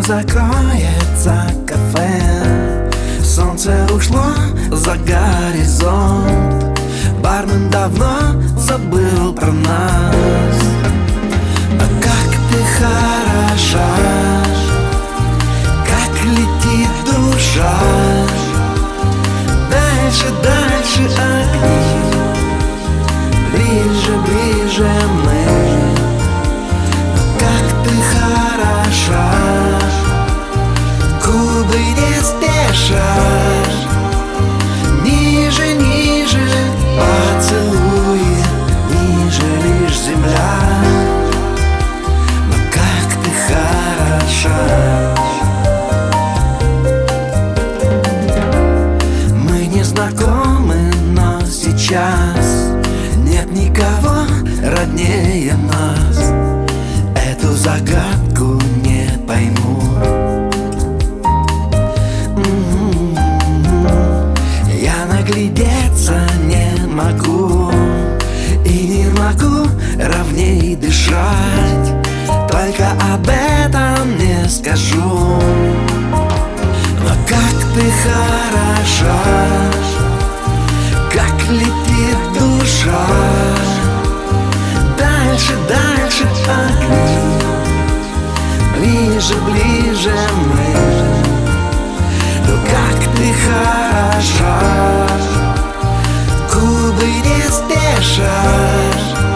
закроется кафе, солнце ушло за горизонт, бармен давно забыл про нас. А как ты хороша, как летит душа, дальше, дальше огни, ближе, ближе мы. Как ты хороша, губы не спеша, ниже, ниже поцелуи, ниже лишь земля. Но как ты хороша. Мы не знакомы, но сейчас нет никого роднее нас. Эту загадку не пойму. Я наглядеться не могу и не могу ровней дышать. Только об этом не скажу. Но как ты хороша, как летит душа, дальше, дальше огни, ближе, ближе мы. Ну как ты хороша, губы не спеша,